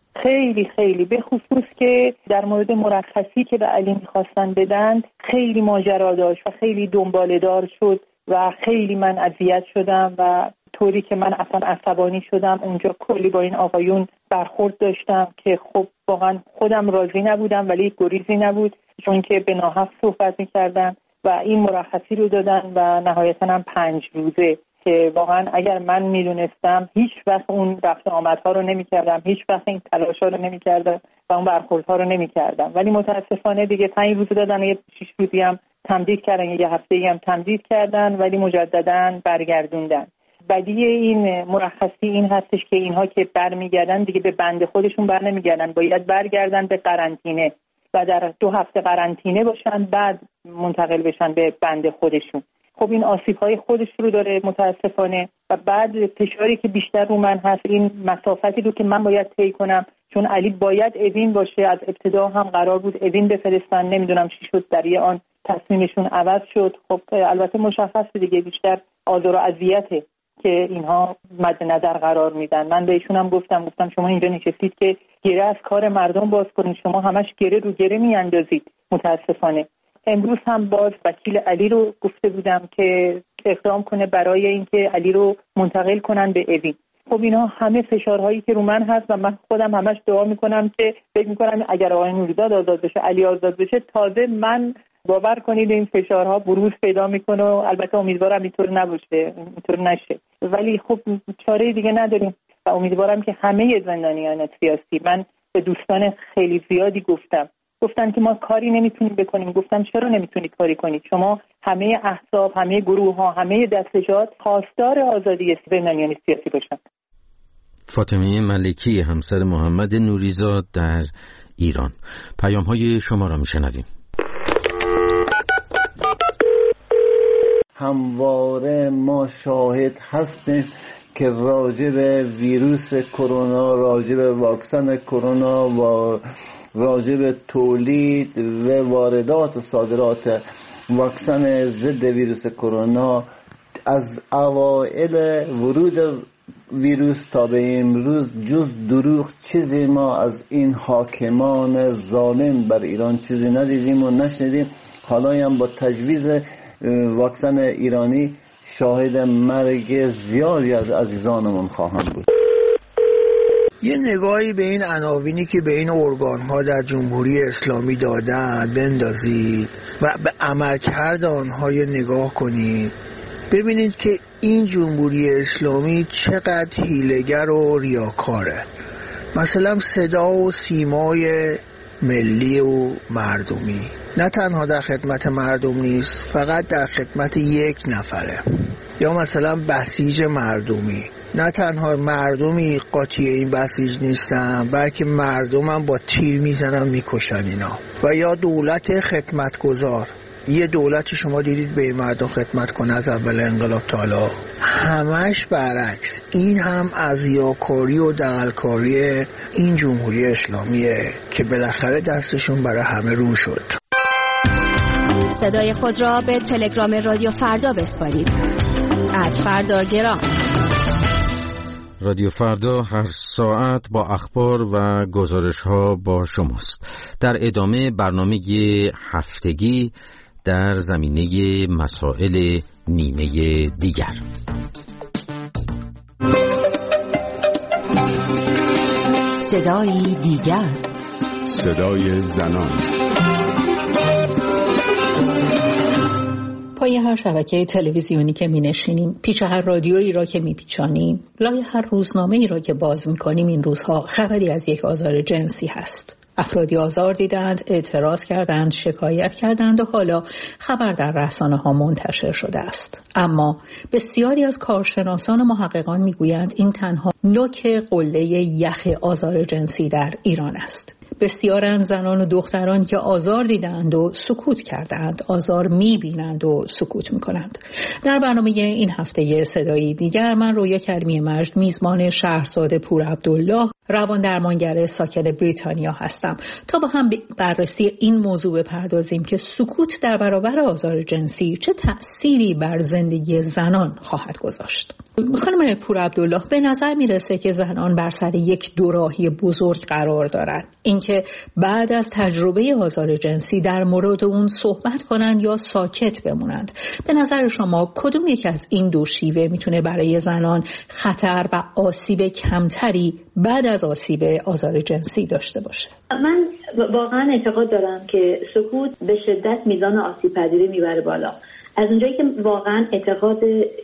خیلی خیلی، به خصوص که در مورد مرخصی که به علی میخواستن بدن خیلی ماجرا داشت و خیلی دنباله‌دار شد و خیلی من اذیت شدم و طوری که من اصلا عصبانی شدم. اونجا کلی با این آقایون برخورد داشتم که خب واقعا خودم راضی نبودم، ولی گریزی نبود چون که به ناحق صحبت میکردن و این مرخصی رو دادن و نهایتاً هم 5 روزه که واقعا اگر من میدونستم هیچ وقت اون رفت آمدها رو نمیکردم، هیچ وقت این تلاشا رو نمیکردم و اون برخوردها رو نمیکردم. ولی متاسفانه دیگه 5 روز دادن، یه 6 روزی هم تمدید کردن، یه هفته‌ای هم تمدید کردن، ولی مجدداً برگردوندن. بدیه این مرخصی این هستش که اینها که برمیگردن دیگه به بند خودشون بر نمیگردن، باید برگردن به قرنطینه و در 2 هفته قرنطینه باشن، بعد منتقل بشن به بند خودشون. خب این آسیب‌های خودش رو داره متاسفانه و بعد فشاری که بیشتر رو من هست، این مسافتی رو که من باید طی کنم، چون علی باید اوین باشه، از ابتدا هم قرار بود اوین بفرستن، نمیدونم چی شد در یه آن تصمیمشون عوض شد. خب البته مشخصه دیگه بیشتر آزار و اذیته که اینها مد نظر قرار میدن. من بهشون هم گفتم شما اینجا نشستید که گره از کار مردم باز کنید، شما همش گره رو گره میاندازید. متاسفانه امروز هم باز وکیل علی رو گفته بودم که اقدام کنه برای اینکه علی رو منتقل کنن به اوین. خب اینا همه فشارهایی که رو من هست و من خودم همش دعا میکنم که فکر میکنم اگر آقای نوریزاد آزاد بشه، علی آزاد بشه، تازه من باور کنید این فشارها بروز پیدا میکنه. البته امیدوارم اینطور نباشه، اینطور نشه، ولی خب چاره دیگه نداریم و امیدوارم که همه زندانیان سیاسی، من به دوستان خیلی زیادی گفتن که ما کاری نمیتونیم بکنیم. گفتم چرا نمیتونید کاری کنید؟ شما همه احزاب، همه گروه ها، همه دستجات خواستار آزادی زندانیان سیاسی باشن. فاطمه ملکی، همسر محمد نوریزاد در ایران. پیام های شما را میشنویم. همواره ما شاهد هستیم که راجع به ویروس کرونا، راجع به واکسن کرونا و راجع به تولید و واردات و صادرات واکسن ضد ویروس کرونا از اوایل ورود ویروس تا به امروز جز دروغ چیزی ما از این حاکمان ظالم بر ایران چیزی ندیدیم و نشنیدیم. حالا هم با تجویز واکسن ایرانی شاهد مرگ زیادی از عزیزانمون خواهم بود. یه نگاهی به این عناوینی که به این ارگان‌ها در جمهوری اسلامی دادن بندازید و به عملکرد آنها یه نگاه کنید، ببینید که این جمهوری اسلامی چقدر حیله‌گر و ریاکاره. مثلا صدا و سیمای ملی و مردمی نه تنها در خدمت مردم نیست، فقط در خدمت یک نفره. یا مثلا بسیج مردمی، نه تنها مردمی قاطی این بسیج نیستن، بلکه مردم هم با تیر میزنن میکشن اینا. و یا دولت خدمتگزار، یه دولتی شما دیدید به این مردم خدمت کنه از اول انقلاب تا حالا؟ همش برعکس. این هم از ریاکاری و دغل‌کاری این جمهوری اسلامیه که بالاخره دستشون برای همه رو شد. صدای خود را به تلگرام رادیو فردا بسپارید. @فرداگرام. رادیو فردا هر ساعت با اخبار و گزارش‌ها با شماست. در ادامه برنامه هفتگی در زمینه مسائل نیمه دیگر. صدای دیگر، صدای زنان. پای هر شبکه تلویزیونی که می نشینیم، پیچ هر رادیویی را که می پیچانیم، لای هر روزنامه‌ای را که باز می کنیم، این روزها خبری از یک آزار جنسی هست. افرادی آزار دیدند، اعتراض کردند، شکایت کردند و حالا خبر در رسانه‌ها منتشر شده است. اما بسیاری از کارشناسان و محققان میگویند این تنها نوک قله یخ آزار جنسی در ایران است. بسیارند زنان و دختران که آزار دیدند و سکوت کردند، آزار می‌بینند و سکوت می‌کنند. در برنامه این هفته صدایی دیگر من رویا کریمی مجد میزبان شهرزاد پور عبدالله، روان درمانگر ساکن بریتانیا هستم تا با هم بررسی این موضوع بپردازیم که سکوت در برابر آزار جنسی چه تأثیری بر زندگی زنان خواهد گذاشت. خانم پور عبدالله، به نظر میرسه که زنان بر سر یک دوراهی بزرگ قرار دارند. اینکه بعد از تجربه آزار جنسی در مورد اون صحبت کنند یا ساکت بمونند. به نظر شما کدوم یک از این دو شیوه میتونه برای زنان خطر و آسیب کمتری بعد از آسیب آزار جنسی داشته باشه؟ من واقعا اعتقاد دارم که سکوت به شدت میزان آسیب پذیری میبره بالا. از اونجایی که واقعا اعتقاد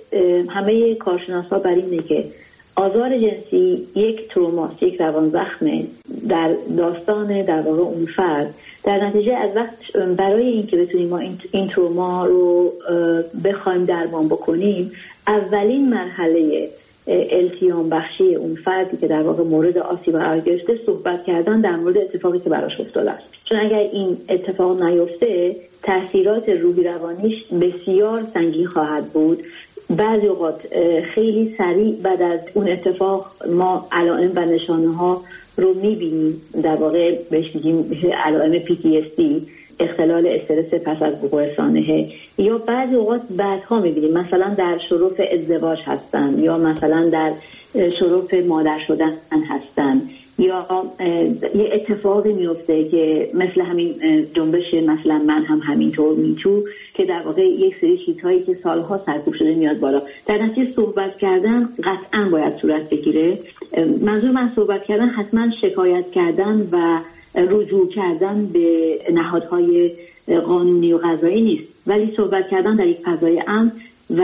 همه کارشناسا بر اینه که آزار جنسی یک تروماست، یک روان زخمه در داستان در واقع اون فرد. در نتیجه از وقت برای اینکه بتونیم ما این تروما رو بخوایم درمان بکنیم، اولین مرحله التیام بخشی اون فردی که در واقع مورد آسیب قرار گرفته صحبت کردن در مورد اتفاقی که براش افتاده است. چون اگر این اتفاق نیفته، تاثیرات روحی روانیش بسیار سنگین خواهد بود. بعضی اوقات خیلی سریع بعد از اون اتفاق ما علائم و نشانه ها رو میبینیم، در واقع بهش میگیم علائم PTSD، اختلال استرس پس از وقوع سانحه، یا بعضی اوقات بعدها میبینیم مثلا در شرف ازدواج هستن یا مثلا در شرف مادر شدن هستن، یا یه اتفاقی میفته که مثل همین جنبش مثلا من هم همینطور میتو که در واقع یک سری چیزهایی که سالها سرکوب شده میاد بالا. در نتیجه صحبت کردن قطعا باید صورت بگیره. منظور من صحبت کردن حتما شکایت کردن و رجوع کردن به نهادهای قانونی و قضایی نیست، ولی صحبت کردن در یک فضای امن و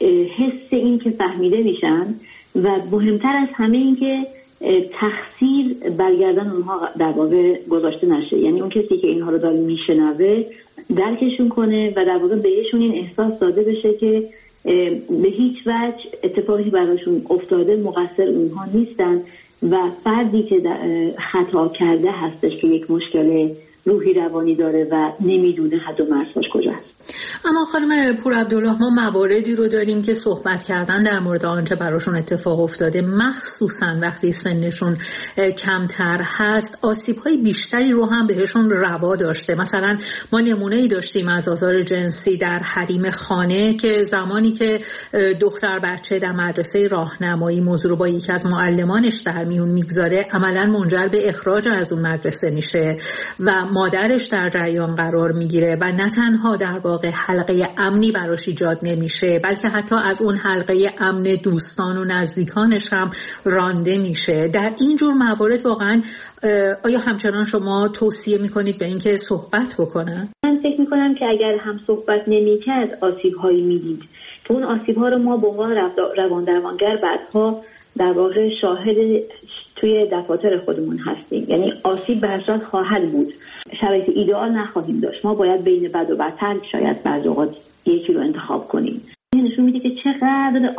حس این که فهمیده میشن و مهمتر از همه این که تقصیر برگردن اونها در واقع گذاشته نشه. یعنی اون کسی که اینها رو داره میشنوه درکشون کنه و در واقع بهشون این احساس داده بشه که به هیچ وجه اتفاقی براشون افتاده مقصر اونها نیستن و فردی که خطا کرده هستش که یک مشکل روحی روانی داره و نمیدونه حد و مرزش کجاست. اما خانم پور عبدالله، ما مواردی رو داریم که صحبت کردن در مورد آنچه براشون اتفاق افتاده، مخصوصا وقتی سنشون کمتر هست، آسیب‌های بیشتری رو هم بهشون روا داشته. مثلا ما نمونه‌ای داشتیم از آزار جنسی در حریم خانه که زمانی که دختر بچه در مدرسه راهنمایی موضوع رو با یکی از معلمانش در میون میگذاره، عملاً منجر به اخراج از اون مدرسه میشه و مادرش در جریان قرار میگیره و نه تنها در واقع حلقه امنی براش ایجاد نمیشه، بلکه حتی از اون حلقه امن دوستان و نزدیکانش هم رانده میشه. در این جور موارد واقعا آیا همچنان شما توصیه میکنید به اینکه صحبت بکنن؟ من فکر میکنم که اگر هم صحبت نمیکرد آسیب‌هایی میدید. اون آسیب‌ها رو ما به عنوان روان درمانگر بعدها در واقع شاهد توی دفاتر خودمون هستیم. یعنی آسیب به هر صورت خواهد بود. شرایط ایدئال نخواهیم داشت. ما باید بین بد و بدتر شاید بعضی اوقات یکی رو انتخاب کنیم. این نشون میده که چقدر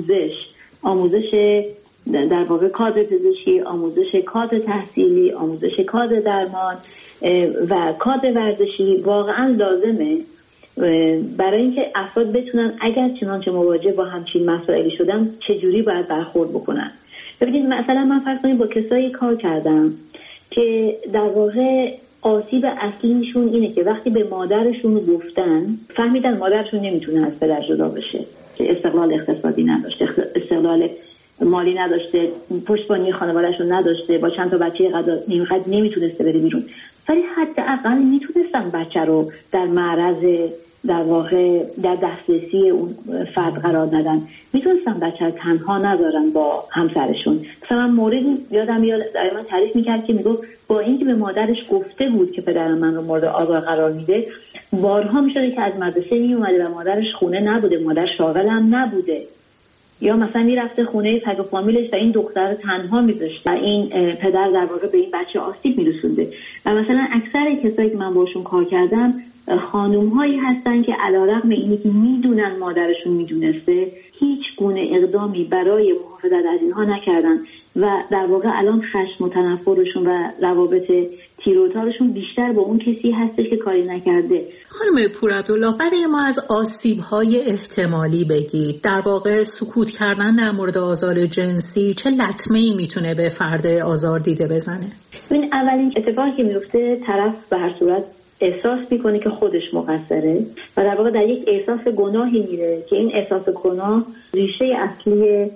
آموزش در واقع کادر پزشکی، آموزش کادر تحصیلی، آموزش کادر درمان و کادر ورزشی واقعا لازمه برای اینکه افراد بتونن اگر چنانچه مواجه با همچین مسائلی شدن چجوری باید برخورد بکنن. ببینید مثلا من فرض کنید با کسایی کار کردم که در واقع آسیب اصلیشون اینه که وقتی به مادرشون گفتن فهمیدن مادرشون نمیتونه از پدر جدا بشه، که استقلال اقتصادی نداشته، استقلال مالی نداشته، پشتیبانی خانواده‌شون نداشته، با چند تا بچه اینقدر نمیتونسته بره بیرون، ولی حداقل میتونستن بچه رو در معرض در واقع در دسترسی اون فرد قرار ندن، میتونستن بچه رو تنها نذارن با همسرشون. مثلا موردی یادم دائما تعریف میکرد که میگفت با اینکه به مادرش گفته بود که پدرم من رو مورد آزار قرار میده، بارها میشده که از مدرسه میومده و مادرش خونه نبوده، مادر شاغل هم نبوده، یا مثلا میرفته خونه پدر و فامیلش و این دختر تنها میذاشته و این پدر در واقع به این بچه آسیب میرسونده. و مثلا اکثر کسایی که من باشون کار کردم خانوم هایی هستن که علیرغم اینی که میدونن مادرشون میدونسته هیچ گونه اقدامی برای محافظت از اینها نکردن و در واقع الان خشم و تنفرشون و روابط تیروتارشون بیشتر با اون کسی هستش که کاری نکرده. خانم پورعبدالله، برای ما از آسیب‌های احتمالی بگید. در واقع سکوت کردن در مورد آزار جنسی چه لطمه‌ای میتونه به فرد آزار دیده بزنه؟ ببین اولین اتفاقی که میفته طرف به هر صورت احساس میکنه که خودش مقصره و در واقع در یک احساس گناهی میره که این احساس گناه ریشه اصلی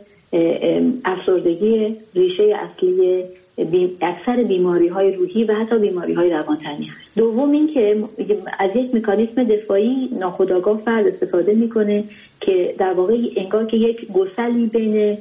افسردگی، ریشه اصلی اکثر بیماری‌های روحی و حتی بیماری‌های روانتنی هست. دوم این که از یک مکانیزم دفاعی ناخودآگاه فرد استفاده میکنه که در واقع انگار که یک گسلی بین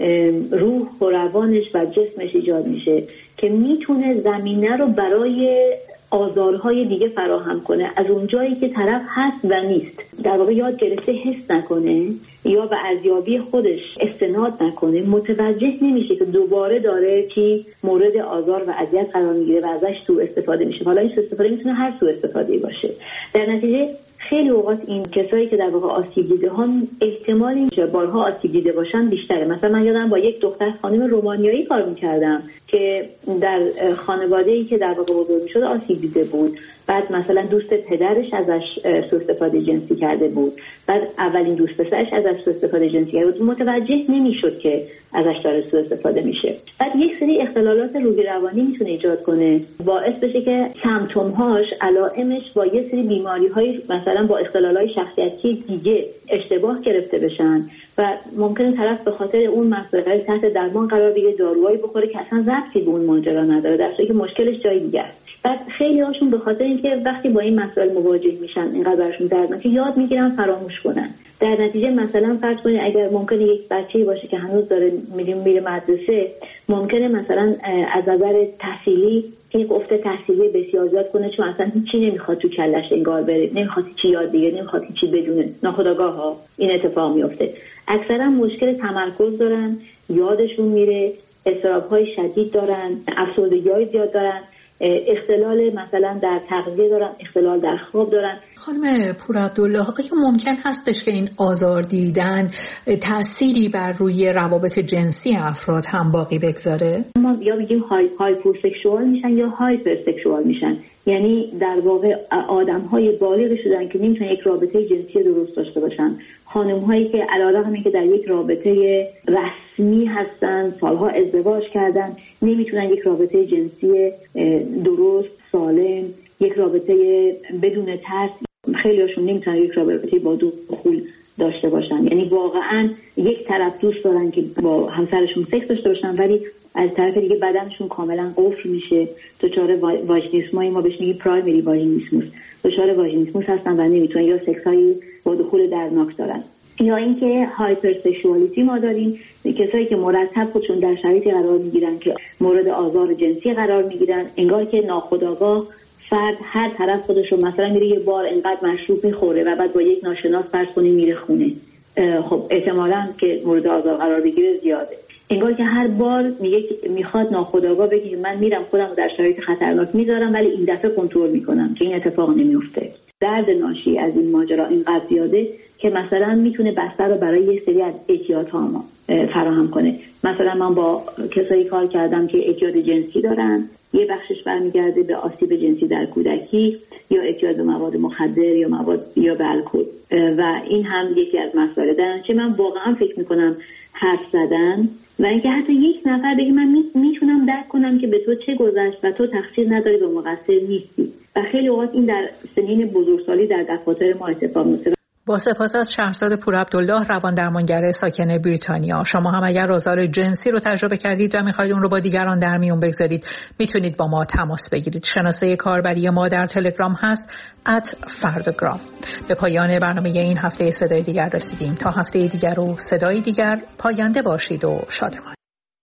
روح و روانش و جسمش ایجاد میشه که میتونه زمینه رو برای آزارهای دیگه فراهم کنه. از اون جایی که طرف هست و نیست، در واقع یاد گرفته حس نکنه یا به ارزیابی خودش استناد نکنه، متوجه نمیشه که دوباره داره کی مورد آزار و اذیت قرار میگیره و ازش سوء استفاده میشه. حالا این سوء استفاده میتونه هر سوء استفاده‌ای باشه. در نتیجه خیلی اوقات این کسایی که در واقع آسیب دیده ها احتمال اینکه بارها آسیب دیده باشن بیشتره. مثلا من یادم با یک دختر خانم رومانیایی کار میکردم که در خانواده‌ای که در واقع بزرگ میشد آسیب دیده بود. بعد مثلا دوست پدرش ازش سوء استفاده جنسی کرده بود، بعد اولین دوست پسرش ازش سوء استفاده جنسی کرده بود، متوجه نمیشد که ازش داره سوء استفاده میشه. بعد یک سری اختلالات روحی روانی میتونه ایجاد کنه، باعث بشه که سمپتوم‌هاش، علائمش با یه سری بیماری‌های مثلا با اختلالات شخصیتی دیگه اشتباه گرفته بشن و ممکنه طرف به خاطر اون مسئله تحت درمان قرار بگیره، داروهایی بخوره که اصلا ربطی به اون ماجرا نداره، در حالی که مشکلش جای دیگه است. بعد خیلی هاشون به خاطر اینکه وقتی با این مسائل مواجه میشن اینقدر براشون دردناکه یاد میگیرن فراموش کنن. در نتیجه مثلا فرض کنید اگر ممکنه یک بچه‌ای باشه که هنوز داره میره مدرسه، ممکنه مثلا از نظر تحصیلی یک افت تحصیلی بسیار زیاد کنه، چون اصلا هیچی نمیخواد تو کلش انگار بره، نمیخواد چی یاد بگیره، نمیخواد چی بدونه، ناخودآگاه ها این اتفاق میفته. اکثرا مشکل تمرکز دارن، یادشون میره، اضطراب‌های شدید دارن، افسردگی‌های زیاد دارن، اختلال مثلا در تغذیه دارن، اختلال در خواب دارن. خانم پورعبدالله، آیا ممکن هستش که این آزار دیدن تأثیری بر روی روابط جنسی افراد هم باقی بگذاره؟ ما یا میگیم هایپوسکشوال میشن یا هایپرسکشوال میشن، یعنی در واقع آدم‌های بالغ شدن که نمیتونن یک رابطه جنسی درست داشته باشن، خانم‌هایی که علاوه که در یک رابطه رسمی هستن، سالها ازدواج کردن، نمیتونن یک رابطه جنسی درست، سالم، یک رابطه بدون ترس، خیلی هاشون نمیتونن یک رابطه با دخول داشته باشن. یعنی واقعا یک طرف دوست دارن که با همسرشون سکس داشته باشن، ولی از طرف دیگه بدنشون کاملا قفل میشه، دچار واژینیسمای ما بهش میگیم پرایمری واژینیسموس، دچار واژینیسموس هستن و نمیتونن، یا سکسای با دخول دردناک دارن. یا اینکه هایپرسکشوالیتی ما داریم، کسایی که مرتب خودشون در شرایطی قرار میگیرن که مورد آزار جنسی قرار میگیرن، انگار که ناخودآگاه فرد هر طرف خودش رو مثلا میره یه بار انقدر مشروب میخوره و بعد با یک ناشناس فرض کنیم میره خونه، خب احتمالاً که مورد آزار قرار بگیره زیاده. انگار که هر بار میخواد ناخودآگاه بگه من میرم خودم رو در شرایط خطرناک میذارم، ولی این دفعه کنترل میکنم که این اتفاق نمیفته. درد ناشی از این ماجرا اینقدر زیاده که مثلا میتونه بستر رو برای یک سری از اعتیادها ما فراهم کنه. مثلا من با کسایی کار کردم که اعتیاد جنسی دارن یه بخشش برمیگرده به آسیب جنسی در کودکی یا اعتیاد به مواد مخدر یا مواد یا به الکل و این هم یکی از مسائل. در نتیجه من واقعا فکر میکنم حرف زدن و اینکه حتی یک نفر بگه من میتونم درک کنم که به تو چه گذشت و تو تقصیر نداری و مقصر نیستی و خیلی اوقات این در سنین بزرگسالی در دفاتر ما اتفاق میفته. با سپاس از شهرزاد پورعبدالله، روان درمانگر ساکن بریتانیا. شما هم اگر آزار جنسی رو تجربه کردید و میخواید اون رو با دیگران در میون بگذارید میتونید با ما تماس بگیرید. شناسه کاربری ما در تلگرام هست @فرdagram. به پایان برنامه این هفته صدای دیگر رسیدیم. تا هفته دیگر و صدای دیگر، پاینده باشید و شادمان.